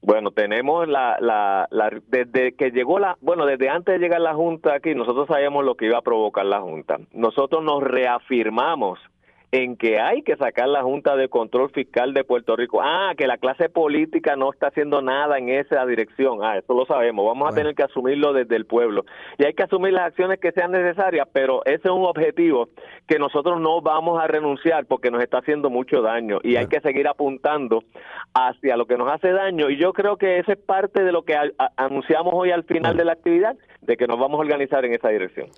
Bueno, tenemos desde que llegó desde antes de llegar la Junta aquí, nosotros sabíamos lo que iba a provocar la Junta. Nosotros nos reafirmamos en que hay que sacar la Junta de Control Fiscal de Puerto Rico. Que la clase política no está haciendo nada en esa dirección. Eso lo sabemos. Vamos a Bueno, tener que asumirlo desde el pueblo. Y hay que asumir las acciones que sean necesarias, pero ese es un objetivo que nosotros no vamos a renunciar porque nos está haciendo mucho daño y hay bueno. que seguir apuntando hacia lo que nos hace daño. Y yo creo que esa es parte de lo que anunciamos hoy al final Bueno. de la actividad, de que nos vamos a organizar en esa dirección.